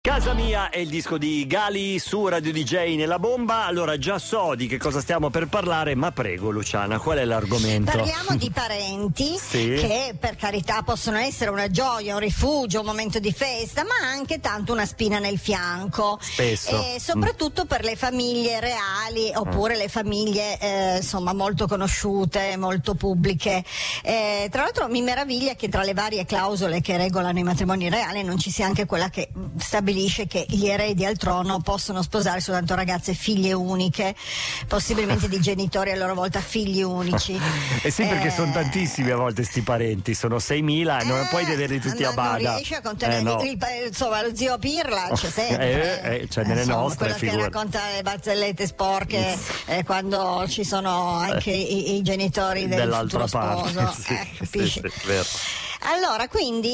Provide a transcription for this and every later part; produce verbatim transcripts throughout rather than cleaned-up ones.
Casa mia è il disco di Gali su Radio D J nella bomba. Allora già so di che cosa stiamo per parlare, ma prego Luciana, qual è l'argomento? Parliamo di parenti sì. che per carità possono essere una gioia, un rifugio, un momento di festa, ma anche tanto una spina nel fianco. Spesso. E soprattutto mm. per le famiglie reali oppure mm. le famiglie eh, insomma molto conosciute, molto pubbliche. Eh, tra l'altro mi meraviglia che tra le varie clausole che regolano i matrimoni reali non ci sia anche quella che stabilisce che gli eredi al trono possono sposare soltanto ragazze figlie uniche, possibilmente di genitori a loro volta figli unici. E sì, perché eh, sono tantissimi a volte sti parenti, sono seimila e eh, non puoi vederli tutti a bada. Non riesci a contenere eh, no. il, insomma lo zio Pirla c'è sempre. Eh, eh, cioè nelle insomma, nostre quello figure. Che racconta le barzellette sporche eh, quando ci sono anche i, i genitori del dell'altra futuro parte. sposo. Sì, eh, capisci? sì, sì, vero. Allora, quindi,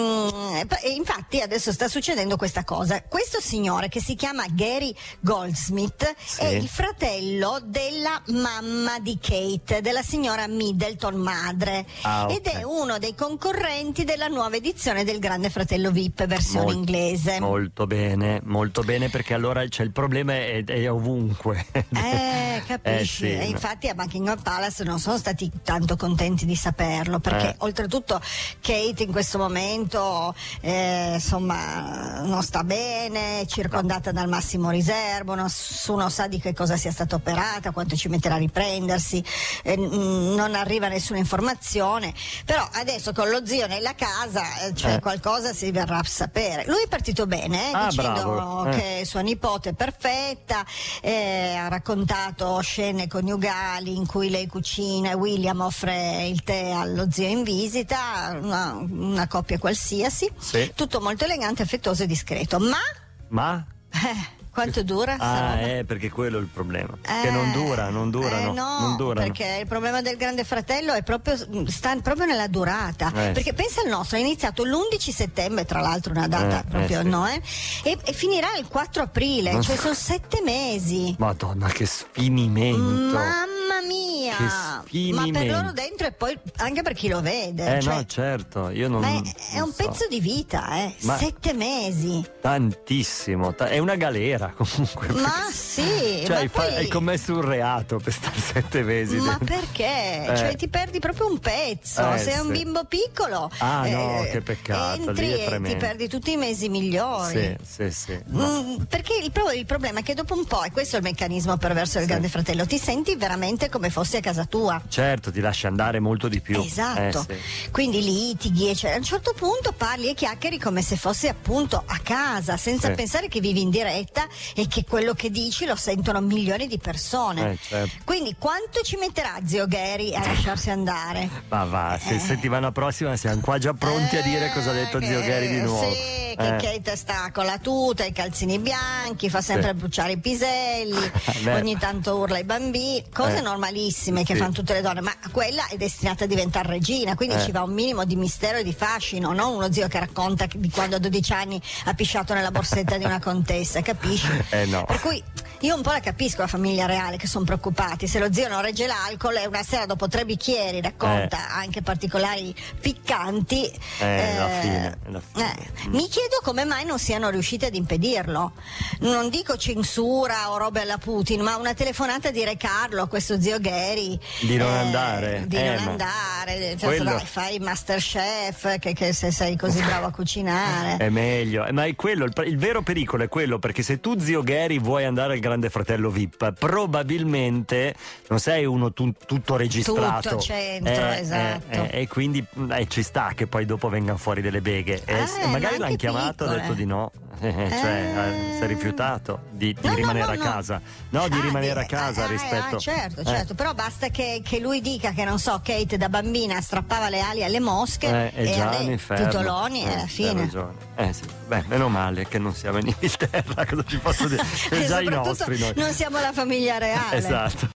mh, infatti adesso sta succedendo questa cosa. Questo signore che si chiama Gary Goldsmith sì. è il fratello della mamma di Kate, della signora Middleton madre, ah, okay. ed è uno dei concorrenti della nuova edizione del Grande Fratello V I P versione Mol- inglese. Molto bene, molto bene, perché allora c'è il problema è, è ovunque. Eh, capisci? Eh, sì, e infatti a Buckingham Palace non sono stati tanto contenti di saperlo, perché eh. oltretutto Kate in questo momento eh, insomma non sta bene, circondata dal massimo riservo, nessuno sa di che cosa sia stata operata, quanto ci metterà a riprendersi, eh, non arriva nessuna informazione, però adesso con lo zio nella casa cioè eh. qualcosa si verrà a sapere. Lui è partito bene eh, ah, dicendo eh. che sua nipote è perfetta, eh, ha raccontato scene coniugali in cui lei cucina e William offre il tè allo zio in visita, una, una coppia qualsiasi, sì. tutto molto elegante, affettuoso e discreto, ma ma? Eh, quanto dura? Ah, eh, perché quello è il problema. Eh, che non dura, non dura, eh, no, no, non durano. Perché il problema del Grande Fratello è proprio, sta proprio nella durata. Eh, perché sì. pensa al nostro, è iniziato l'undici settembre, tra l'altro, una data eh, proprio, eh, sì. no? Eh? E, e finirà il quattro aprile, non cioè so. sono sette mesi. Madonna, che sfinimento. Mamma mia! Che Ma sfinimento. per loro dentro e poi anche per chi lo vede. Eh cioè, no, certo, io non. Ma è, è non un so. pezzo di vita, eh? Ma Sette mesi. Tantissimo, ta- è una galera comunque. Ma sì, cioè ma hai, fa- poi... hai commesso un reato per stare sette mesi. Ma dentro. perché? Eh. Cioè ti perdi proprio un pezzo. Eh, Sei un sì. bimbo piccolo. Ah, no, eh, che peccato, entri lì è e ti tremendo. perdi tutti i mesi migliori. Sì, sì, sì. No. Mm, perché il, pro- il problema è che dopo un po', e questo è il meccanismo perverso del Sì. Grande Fratello, ti senti veramente come fossi a casa tua. Certo, ti lasci andare molto di più. Esatto, Eh, sì. quindi litighi e cioè, a un certo punto parli e chiacchieri come se fossi appunto a casa, senza Sì. pensare che vivi in diretta e che quello che dici lo sentono milioni di persone. Eh, certo. Quindi quanto ci metterà zio Gary a lasciarsi andare? Ma va, se Eh. settimana prossima siamo qua già pronti a dire cosa ha detto Eh, zio Gary di nuovo. Sì, che Eh. Kate sta con la tuta, i calzini bianchi, fa sempre Sì. bruciare i piselli, Beh. ogni tanto urla ai bambini, cose Eh. normalissime che Sì. fanno tutte le donne, ma quella è destinata a diventare regina, quindi Eh. ci va un minimo di mistero e di fascino, non uno zio che racconta di quando a dodici anni ha pisciato nella borsetta di una contessa, capisci? Eh no. Per cui io un po' la capisco la famiglia reale che sono preoccupati, se lo zio non regge l'alcol e una sera dopo tre bicchieri racconta Eh. anche particolari piccanti, Eh, la eh, fine, la fine. eh, mi chiedo come mai non siano riusciti ad impedirlo. Non dico censura o robe alla Putin, ma una telefonata a dire Carlo a questo zio Gary Di non andare. di Eh, non ma andare, cioè, quello- dai, fai Masterchef che, che se sei così bravo a cucinare. È meglio, Eh, ma è quello, il, il vero pericolo è quello, perché se tu zio Gary vuoi andare al Grande Fratello V I P, probabilmente non sei uno tu- tutto registrato. Tutto centro, esatto. eh, eh, e quindi eh, ci sta che poi dopo vengano fuori delle beghe. E Eh, se magari ma l'hanno anche chiamato, ha piccole. detto di no, eh, cioè eh, si è rifiutato di, di No, no, rimanere no, a no. casa. No, di Ah, rimanere di- a casa ah, rispetto. ah, certo, eh. certo, però basta che, che lui dica che non so, Kate da bambina strappava le ali alle mosche Eh, è e già alle un inferno. titoloni Eh, e alla hai fine. ragione. Eh sì. Beh, meno male che non siamo in Inghilterra, cosa ci posso dire? È E già i soprattutto nostri noi. non siamo la famiglia reale. Esatto.